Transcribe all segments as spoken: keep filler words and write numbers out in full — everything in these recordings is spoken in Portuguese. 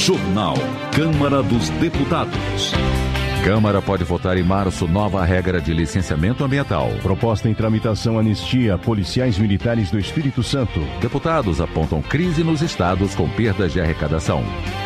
Jornal Câmara dos Deputados. Câmara pode votar em março nova regra de licenciamento ambiental. Proposta em tramitação anistia policiais militares do Espírito Santo. Deputados apontam crise nos estados com perdas de arrecadação.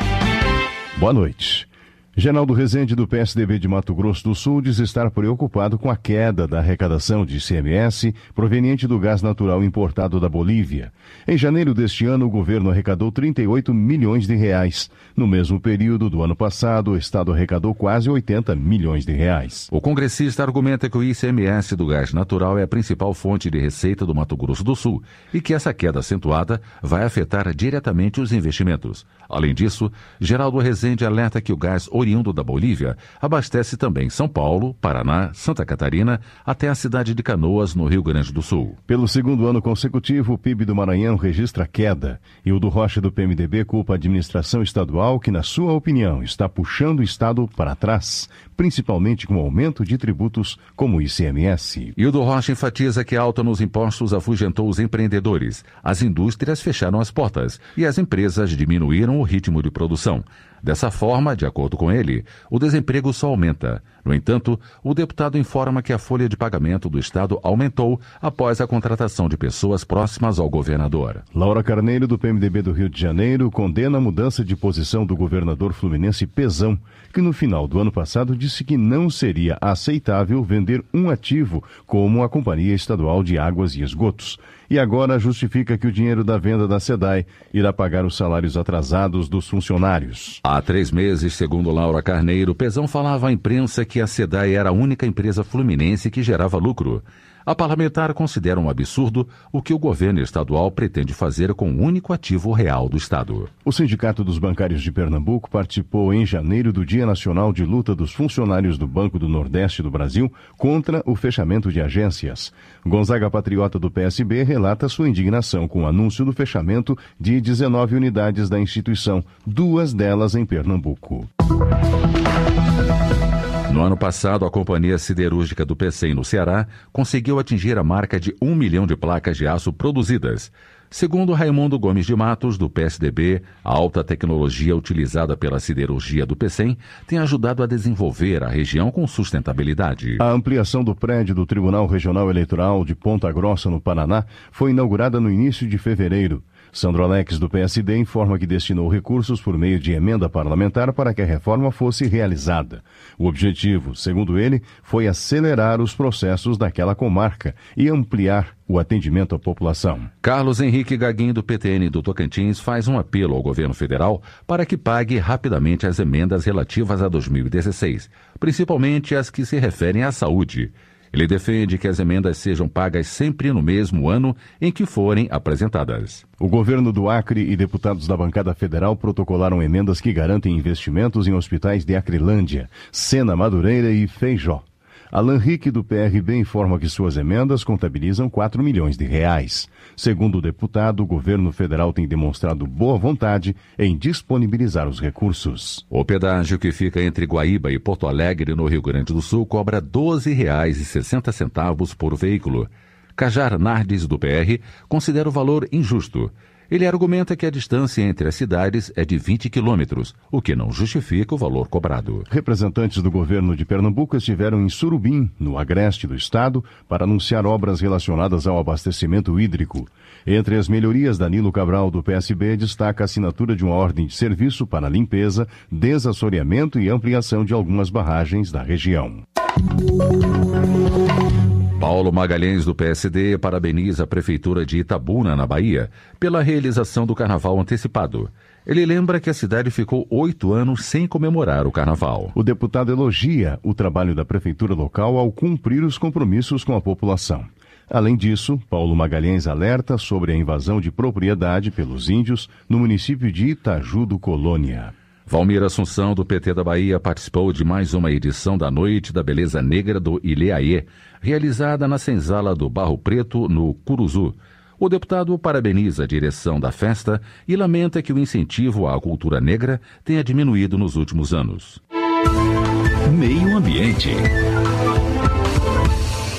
Boa noite. Geraldo Rezende, do P S D B de Mato Grosso do Sul, diz estar preocupado com a queda da arrecadação de I C M S proveniente do gás natural importado da Bolívia. Em janeiro deste ano, o governo arrecadou trinta e oito milhões de reais. No mesmo período do ano passado, o Estado arrecadou quase oitenta milhões de reais. O congressista argumenta que o I C M S do gás natural é a principal fonte de receita do Mato Grosso do Sul e que essa queda acentuada vai afetar diretamente os investimentos. Além disso, Geraldo Rezende alerta que o gás oriundo da Bolívia abastece também São Paulo, Paraná, Santa Catarina, até a cidade de Canoas, no Rio Grande do Sul. Pelo segundo ano consecutivo, o P I B do Maranhão registra queda. E o do Rocha, do P M D B, culpa a administração estadual que, na sua opinião, está puxando o Estado para trás, principalmente com o aumento de tributos como o I C M S. E o do Rocha enfatiza que a alta nos impostos afugentou os empreendedores. As indústrias fecharam as portas e as empresas diminuíram o ritmo de produção. Dessa forma, de acordo com ele, o desemprego só aumenta. No entanto, o deputado informa que a folha de pagamento do Estado aumentou após a contratação de pessoas próximas ao governador. Laura Carneiro, do P M D B do Rio de Janeiro, condena a mudança de posição do governador fluminense Pezão, que no final do ano passado disse que não seria aceitável vender um ativo como a Companhia Estadual de Águas e Esgotos. E agora justifica que o dinheiro da venda da SEDAI irá pagar os salários atrasados dos funcionários. Há três meses, segundo Laura Carneiro, Pezão falava à imprensa que a SEDAI era a única empresa fluminense que gerava lucro. A parlamentar considera um absurdo o que o governo estadual pretende fazer com o único ativo real do Estado. O Sindicato dos Bancários de Pernambuco participou em janeiro do Dia Nacional de Luta dos Funcionários do Banco do Nordeste do Brasil contra o fechamento de agências. Gonzaga Patriota, do P S B, relata sua indignação com o anúncio do fechamento de dezenove unidades da instituição, duas delas em Pernambuco. No ano passado, a Companhia Siderúrgica do Pecém, no Ceará, conseguiu atingir a marca de um milhão de placas de aço produzidas. Segundo Raimundo Gomes de Matos, do P S D B, a alta tecnologia utilizada pela siderurgia do Pecém tem ajudado a desenvolver a região com sustentabilidade. A ampliação do prédio do Tribunal Regional Eleitoral de Ponta Grossa, no Paraná, foi inaugurada no início de fevereiro. Sandro Alex, do P S D, informa que destinou recursos por meio de emenda parlamentar para que a reforma fosse realizada. O objetivo, segundo ele, foi acelerar os processos daquela comarca e ampliar o atendimento à população. Carlos Henrique Gaguinho, do P T N do Tocantins, faz um apelo ao governo federal para que pague rapidamente as emendas relativas a dois mil e dezesseis, principalmente as que se referem à saúde. Ele defende que as emendas sejam pagas sempre no mesmo ano em que forem apresentadas. O governo do Acre e deputados da bancada federal protocolaram emendas que garantem investimentos em hospitais de Acrelândia, Sena, Madureira e Feijó. Alan Rick, do P R B, informa que suas emendas contabilizam quatro milhões de reais. Segundo o deputado, o governo federal tem demonstrado boa vontade em disponibilizar os recursos. O pedágio, que fica entre Guaíba e Porto Alegre, no Rio Grande do Sul, cobra doze reais e sessenta centavos por veículo. Cajar Nardes, do P R, considera o valor injusto. Ele argumenta que a distância entre as cidades é de vinte quilômetros, o que não justifica o valor cobrado. Representantes do governo de Pernambuco estiveram em Surubim, no agreste do estado, para anunciar obras relacionadas ao abastecimento hídrico. Entre as melhorias, Danilo Cabral, do P S B, destaca a assinatura de uma ordem de serviço para limpeza, desassoreamento e ampliação de algumas barragens da região. Paulo Magalhães, do P S D, parabeniza a Prefeitura de Itabuna, na Bahia, pela realização do Carnaval antecipado. Ele lembra que a cidade ficou oito anos sem comemorar o Carnaval. O deputado elogia o trabalho da Prefeitura local ao cumprir os compromissos com a população. Além disso, Paulo Magalhães alerta sobre a invasão de propriedade pelos índios no município de Itaju do Colônia. Valmir Assunção, do P T da Bahia, participou de mais uma edição da Noite da Beleza Negra do Ilhéaê, realizada na senzala do Barro Preto, no Curuzu. O deputado parabeniza a direção da festa e lamenta que o incentivo à cultura negra tenha diminuído nos últimos anos. Meio Ambiente.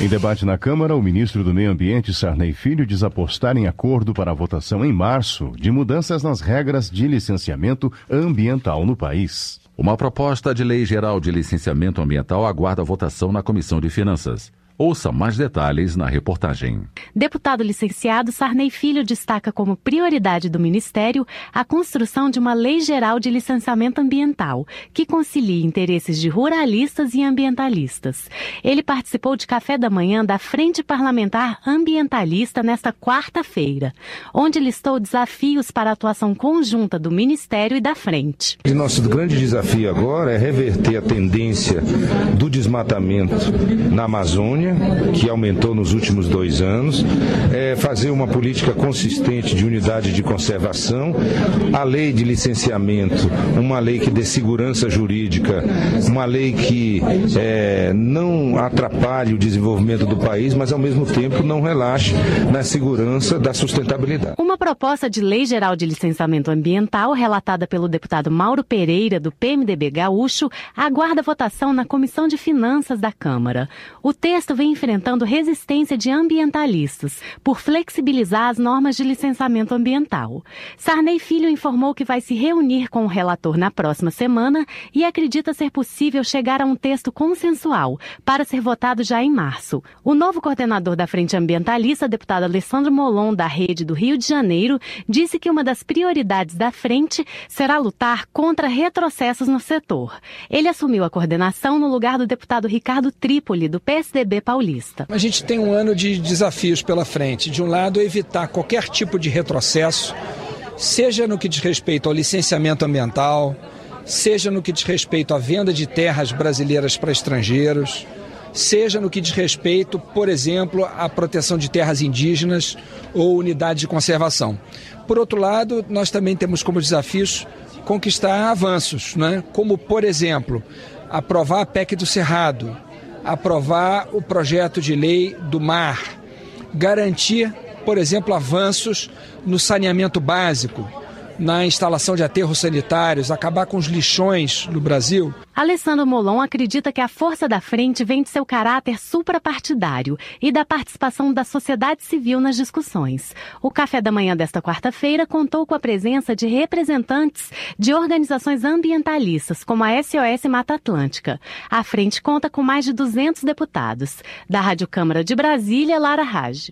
Em debate na Câmara, o ministro do Meio Ambiente, Sarney Filho, diz apostar em acordo para a votação em março de mudanças nas regras de licenciamento ambiental no país. Uma proposta de lei geral de licenciamento ambiental aguarda votação na Comissão de Finanças. Ouça mais detalhes na reportagem. Deputado licenciado Sarney Filho destaca como prioridade do Ministério a construção de uma lei geral de licenciamento ambiental, que concilie interesses de ruralistas e ambientalistas. Ele participou de café da manhã da Frente Parlamentar Ambientalista nesta quarta-feira, onde listou desafios para a atuação conjunta do Ministério e da Frente. O nosso grande desafio agora é reverter a tendência do desmatamento na Amazônia, que aumentou nos últimos dois anos, é fazer uma política consistente de unidade de conservação, a lei de licenciamento, uma lei que dê segurança jurídica, uma lei que é, não atrapalhe o desenvolvimento do país, mas ao mesmo tempo não relaxe na segurança da sustentabilidade. Uma proposta de lei geral de licenciamento ambiental, relatada pelo deputado Mauro Pereira, do P M D B gaúcho, aguarda votação na Comissão de Finanças da Câmara. O texto vem enfrentando resistência de ambientalistas por flexibilizar as normas de licenciamento ambiental. Sarney Filho informou que vai se reunir com o relator na próxima semana e acredita ser possível chegar a um texto consensual para ser votado já em março. O novo coordenador da Frente Ambientalista, deputado Alessandro Molon, da Rede do Rio de Janeiro, disse que uma das prioridades da frente será lutar contra retrocessos no setor. Ele assumiu a coordenação no lugar do deputado Ricardo Trípoli, do P S D B paulista. A gente tem um ano de desafios pela frente. De um lado, evitar qualquer tipo de retrocesso, seja no que diz respeito ao licenciamento ambiental, seja no que diz respeito à venda de terras brasileiras para estrangeiros, seja no que diz respeito, por exemplo, à proteção de terras indígenas ou unidades de conservação. Por outro lado, nós também temos como desafios conquistar avanços, né? Como, por exemplo, aprovar a P E C do Cerrado, aprovar o projeto de lei do mar, garantir, por exemplo, avanços no saneamento básico, na instalação de aterros sanitários, acabar com os lixões no Brasil. Alessandro Molon acredita que a força da frente vem de seu caráter suprapartidário e da participação da sociedade civil nas discussões. O café da manhã desta quarta-feira contou com a presença de representantes de organizações ambientalistas, como a S O S Mata Atlântica. A frente conta com mais de duzentos deputados. Da Rádio Câmara de Brasília, Lara Raj.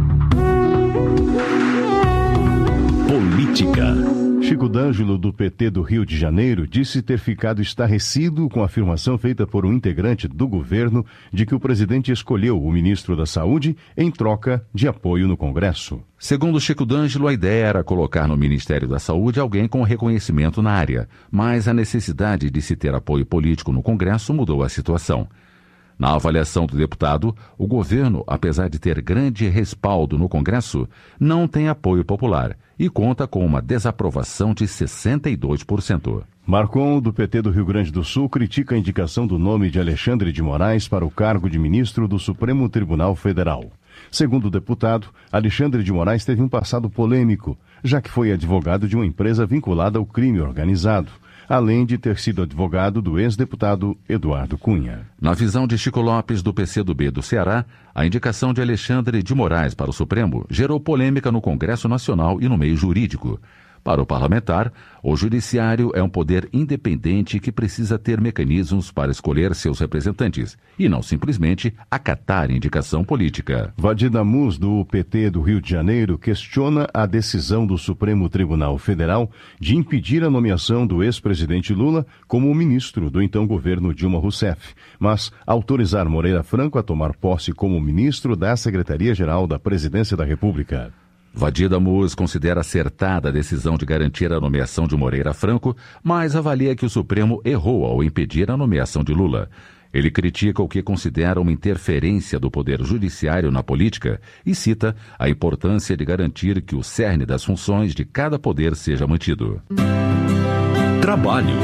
Política. Chico D'Angelo, do P T do Rio de Janeiro, disse ter ficado estarrecido com a afirmação feita por um integrante do governo de que o presidente escolheu o ministro da Saúde em troca de apoio no Congresso. Segundo Chico D'Angelo, a ideia era colocar no Ministério da Saúde alguém com reconhecimento na área, mas a necessidade de se ter apoio político no Congresso mudou a situação. Na avaliação do deputado, o governo, apesar de ter grande respaldo no Congresso, não tem apoio popular e conta com uma desaprovação de sessenta e dois por cento. Marcon, do P T do Rio Grande do Sul, critica a indicação do nome de Alexandre de Moraes para o cargo de ministro do Supremo Tribunal Federal. Segundo o deputado, Alexandre de Moraes teve um passado polêmico, já que foi advogado de uma empresa vinculada ao crime organizado, além de ter sido advogado do ex-deputado Eduardo Cunha. Na visão de Chico Lopes, do P C do B do Ceará, a indicação de Alexandre de Moraes para o Supremo gerou polêmica no Congresso Nacional e no meio jurídico. Para o parlamentar, o judiciário é um poder independente que precisa ter mecanismos para escolher seus representantes e não simplesmente acatar indicação política. Vadida Mus, do P T do Rio de Janeiro, questiona a decisão do Supremo Tribunal Federal de impedir a nomeação do ex-presidente Lula como ministro do então governo Dilma Rousseff, mas autorizar Moreira Franco a tomar posse como ministro da Secretaria-Geral da Presidência da República. Vadida Mus considera acertada a decisão de garantir a nomeação de Moreira Franco, mas avalia que o Supremo errou ao impedir a nomeação de Lula. Ele critica o que considera uma interferência do Poder Judiciário na política e cita a importância de garantir que o cerne das funções de cada poder seja mantido. Trabalho.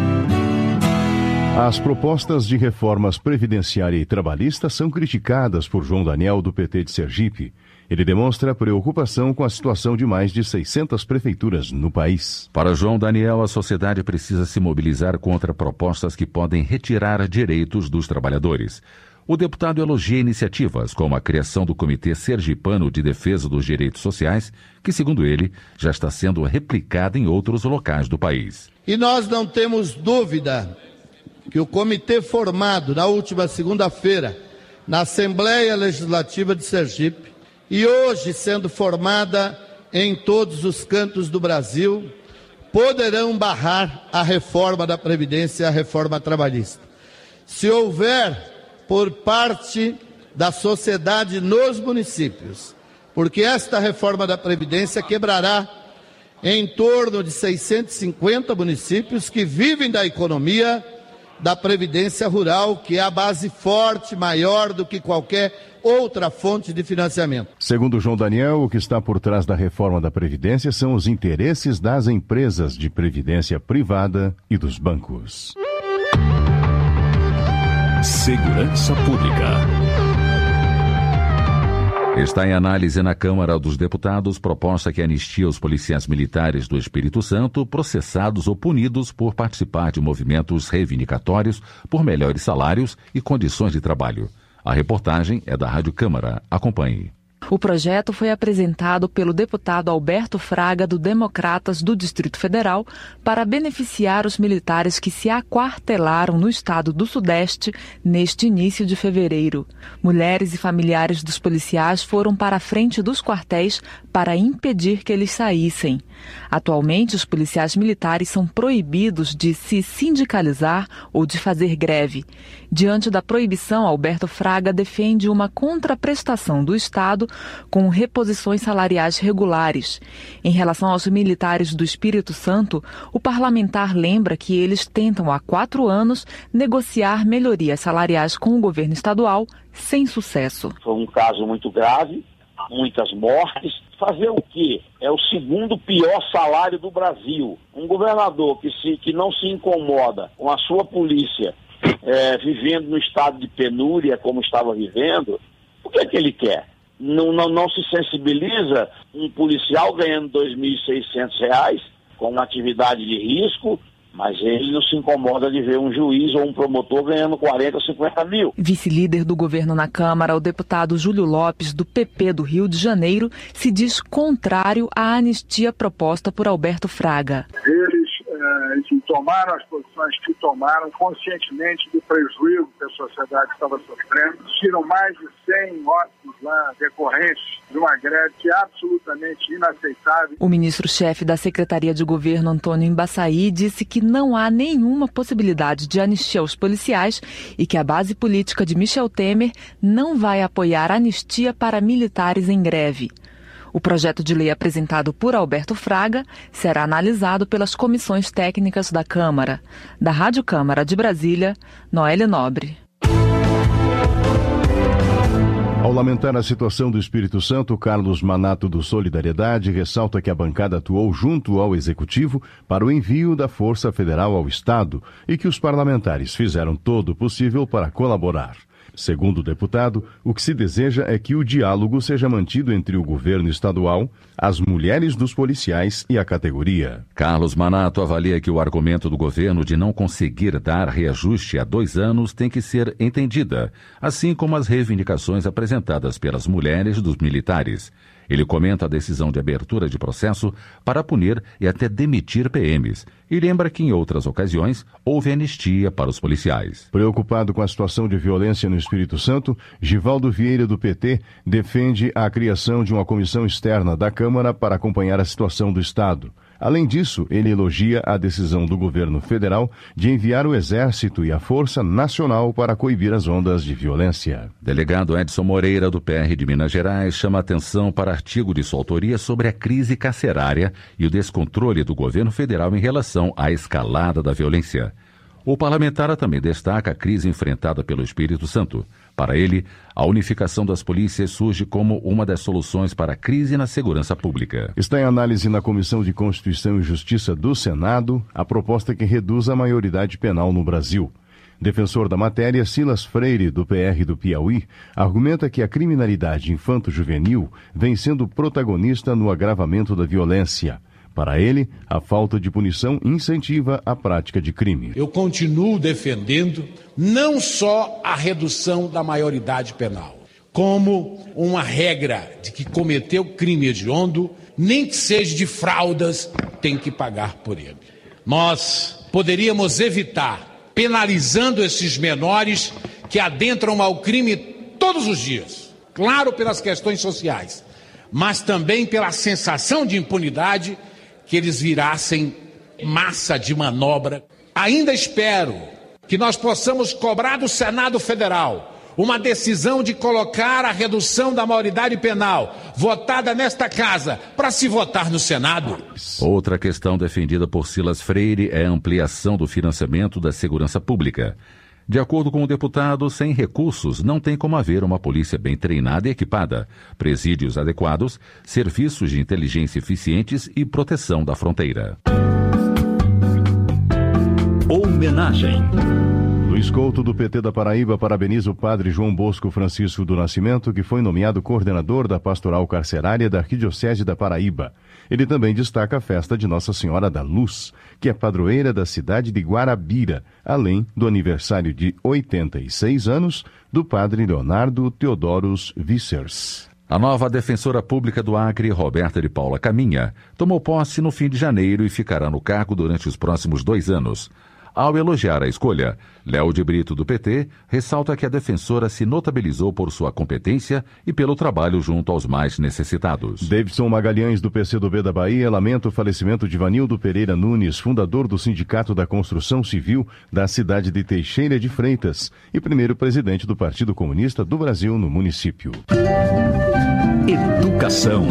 As propostas de reformas previdenciária e trabalhista são criticadas por João Daniel, do P T de Sergipe. Ele demonstra preocupação com a situação de mais de seiscentas prefeituras no país. Para João Daniel, a sociedade precisa se mobilizar contra propostas que podem retirar direitos dos trabalhadores. O deputado elogia iniciativas como a criação do Comitê Sergipano de Defesa dos Direitos Sociais, que, segundo ele, já está sendo replicada em outros locais do país. E nós não temos dúvida que o comitê formado na última segunda-feira na Assembleia Legislativa de Sergipe e hoje sendo formada em todos os cantos do Brasil, poderão barrar a reforma da Previdência e a reforma trabalhista. Se houver por parte da sociedade nos municípios, porque esta reforma da Previdência quebrará em torno de seiscentos e cinquenta municípios que vivem da economia da Previdência Rural, que é a base forte, maior do que qualquer outra fonte de financiamento. Segundo João Daniel, o que está por trás da reforma da Previdência são os interesses das empresas de previdência privada e dos bancos. Segurança Pública. Está em análise na Câmara dos Deputados proposta que anistia os policiais militares do Espírito Santo processados ou punidos por participar de movimentos reivindicatórios por melhores salários e condições de trabalho. A reportagem é da Rádio Câmara. Acompanhe. O projeto foi apresentado pelo deputado Alberto Fraga, do Democratas do Distrito Federal, para beneficiar os militares que se aquartelaram no estado do Sudeste neste início de fevereiro. Mulheres e familiares dos policiais foram para a frente dos quartéis para impedir que eles saíssem. Atualmente, os policiais militares são proibidos de se sindicalizar ou de fazer greve. Diante da proibição, Alberto Fraga defende uma contraprestação do Estado com reposições salariais regulares. Em relação aos militares do Espírito Santo, o parlamentar lembra que eles tentam há quatro anos negociar melhorias salariais com o governo estadual sem sucesso. Foi um caso muito grave, muitas mortes. Fazer o quê? É o segundo pior salário do Brasil. Um governador que, se, que não se incomoda com a sua polícia é, vivendo no estado de penúria como estava vivendo, o que é que ele quer? Não, não, não se sensibiliza um policial ganhando dois mil e seiscentos reais com uma atividade de risco, mas ele não se incomoda de ver um juiz ou um promotor ganhando quarenta, cinquenta mil. Vice-líder do governo na Câmara, o deputado Júlio Lopes, do P P do Rio de Janeiro, se diz contrário à anistia proposta por Alberto Fraga. Eles eh, enfim, tomaram as posições que tomaram conscientemente do prejuízo que a sociedade estava sofrendo. Tiram mais de cem óbitos lá decorrentes de uma greve que é absolutamente inaceitável. O ministro-chefe da Secretaria de Governo, Antônio Embaçaí, disse que não há nenhuma possibilidade de anistia aos policiais e que a base política de Michel Temer não vai apoiar anistia para militares em greve. O projeto de lei apresentado por Alberto Fraga será analisado pelas comissões técnicas da Câmara. Da Rádio Câmara de Brasília, Noélia Nobre. Ao lamentar a situação do Espírito Santo, Carlos Manato do Solidariedade ressalta que a bancada atuou junto ao Executivo para o envio da Força Federal ao Estado e que os parlamentares fizeram todo o possível para colaborar. Segundo o deputado, o que se deseja é que o diálogo seja mantido entre o governo estadual, as mulheres dos policiais e a categoria. Carlos Manato avalia que o argumento do governo de não conseguir dar reajuste há dois anos tem que ser entendida, assim como as reivindicações apresentadas pelas mulheres dos militares. Ele comenta a decisão de abertura de processo para punir e até demitir P Ms e lembra que em outras ocasiões houve anistia para os policiais. Preocupado com a situação de violência no Espírito Santo, Givaldo Vieira do P T defende a criação de uma comissão externa da Câmara para acompanhar a situação do Estado. Além disso, ele elogia a decisão do governo federal de enviar o Exército e a Força Nacional para coibir as ondas de violência. Delegado Edson Moreira, do P R de Minas Gerais, chama atenção para artigo de sua autoria sobre a crise carcerária e o descontrole do governo federal em relação à escalada da violência. O parlamentar também destaca a crise enfrentada pelo Espírito Santo. Para ele, a unificação das polícias surge como uma das soluções para a crise na segurança pública. Está em análise na Comissão de Constituição e Justiça do Senado a proposta que reduz a maioridade penal no Brasil. Defensor da matéria, Silas Freire, do P R do Piauí, argumenta que a criminalidade infanto-juvenil vem sendo protagonista no agravamento da violência. Para ele, a falta de punição incentiva a prática de crime. Eu continuo defendendo não só a redução da maioridade penal, como uma regra de que cometeu crime hediondo, nem que seja de fraldas, tem que pagar por ele. Nós poderíamos evitar, penalizando esses menores que adentram ao crime todos os dias, claro, pelas questões sociais, mas também pela sensação de impunidade, que eles virassem massa de manobra. Ainda espero que nós possamos cobrar do Senado Federal uma decisão de colocar a redução da maioridade penal, votada nesta casa, para se votar no Senado. Outra questão defendida por Silas Freire é a ampliação do financiamento da segurança pública. De acordo com o deputado, sem recursos não tem como haver uma polícia bem treinada e equipada, presídios adequados, serviços de inteligência eficientes e proteção da fronteira. Homenagem. Luiz Couto, do P T da Paraíba, parabeniza o padre João Bosco Francisco do Nascimento, que foi nomeado coordenador da Pastoral Carcerária da Arquidiocese da Paraíba. Ele também destaca a festa de Nossa Senhora da Luz, que é padroeira da cidade de Guarabira, além do aniversário de oitenta e seis anos do padre Leonardo Teodoros Vissers. A nova defensora pública do Acre, Roberta de Paula Caminha, tomou posse no fim de janeiro e ficará no cargo durante os próximos dois anos. Ao elogiar a escolha, Léo de Brito, do P T, ressalta que a defensora se notabilizou por sua competência e pelo trabalho junto aos mais necessitados. Davidson Magalhães, do P C do B da Bahia, lamenta o falecimento de Vanildo Pereira Nunes, fundador do Sindicato da Construção Civil da cidade de Teixeira de Freitas e primeiro presidente do Partido Comunista do Brasil no município. Educação.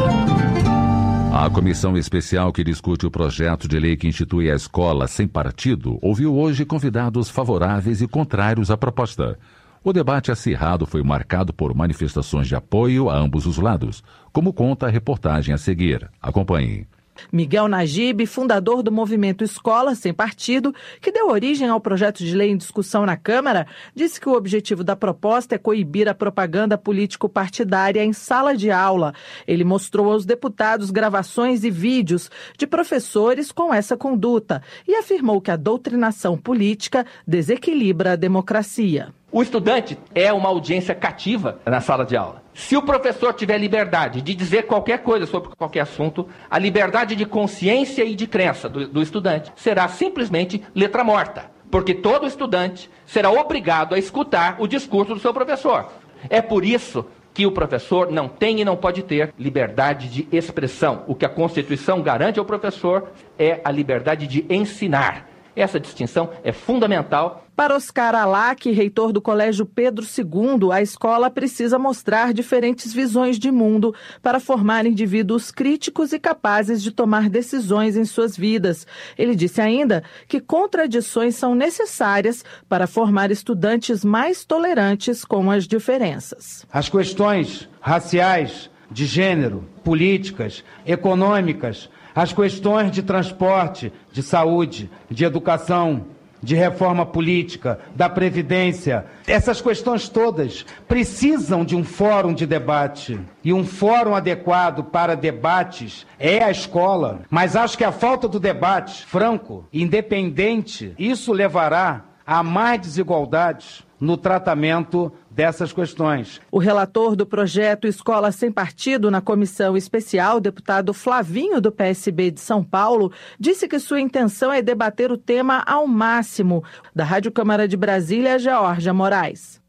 A comissão especial que discute o projeto de lei que institui a escola sem partido ouviu hoje convidados favoráveis e contrários à proposta. O debate acirrado foi marcado por manifestações de apoio a ambos os lados, como conta a reportagem a seguir. Acompanhe. Miguel Najib, fundador do movimento Escola Sem Partido, que deu origem ao projeto de lei em discussão na Câmara, disse que o objetivo da proposta é coibir a propaganda político-partidária em sala de aula. Ele mostrou aos deputados gravações e vídeos de professores com essa conduta e afirmou que a doutrinação política desequilibra a democracia. O estudante é uma audiência cativa na sala de aula. Se o professor tiver liberdade de dizer qualquer coisa sobre qualquer assunto, a liberdade de consciência e de crença do, do estudante será simplesmente letra morta, porque todo estudante será obrigado a escutar o discurso do seu professor. É por isso que o professor não tem e não pode ter liberdade de expressão. O que a Constituição garante ao professor é a liberdade de ensinar. Essa distinção é fundamental. Para Oscar Alac, reitor do Colégio Pedro segundo, a escola precisa mostrar diferentes visões de mundo para formar indivíduos críticos e capazes de tomar decisões em suas vidas. Ele disse ainda que contradições são necessárias para formar estudantes mais tolerantes com as diferenças. As questões raciais, de gênero, políticas, econômicas, as questões de transporte, de saúde, de educação, de reforma política, da Previdência, essas questões todas precisam de um fórum de debate. E um fórum adequado para debates é a escola. Mas acho que a falta do debate franco, independente, isso levará a mais desigualdades no tratamento dessas questões. O relator do projeto Escola Sem Partido na comissão especial, deputado Flavinho, do P S B de São Paulo, disse que sua intenção é debater o tema ao máximo. Da Rádio Câmara de Brasília, Georgia Moraes.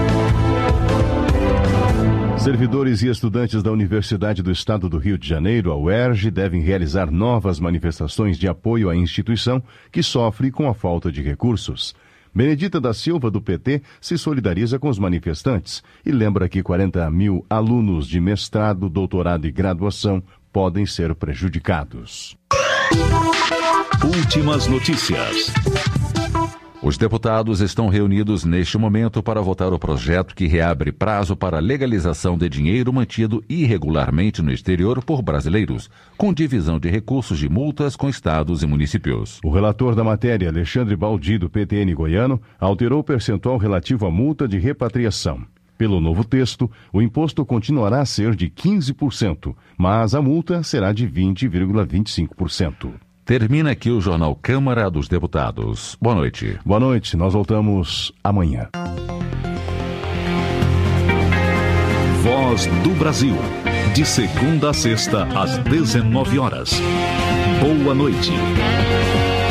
Servidores e estudantes da Universidade do Estado do Rio de Janeiro, a U E R J, devem realizar novas manifestações de apoio à instituição que sofre com a falta de recursos. Benedita da Silva, do P T, se solidariza com os manifestantes e lembra que quarenta mil alunos de mestrado, doutorado e graduação podem ser prejudicados. Últimas notícias. Os deputados estão reunidos neste momento para votar o projeto que reabre prazo para a legalização de dinheiro mantido irregularmente no exterior por brasileiros, com divisão de recursos de multas com estados e municípios. O relator da matéria, Alexandre Baldi, do P T N goiano, alterou o percentual relativo à multa de repatriação. Pelo novo texto, o imposto continuará a ser de quinze por cento, mas a multa será de vinte vírgula vinte e cinco por cento. Termina aqui o Jornal Câmara dos Deputados. Boa noite. Boa noite. Nós voltamos amanhã. Voz do Brasil. De segunda a sexta, às dezenove horas. Boa noite.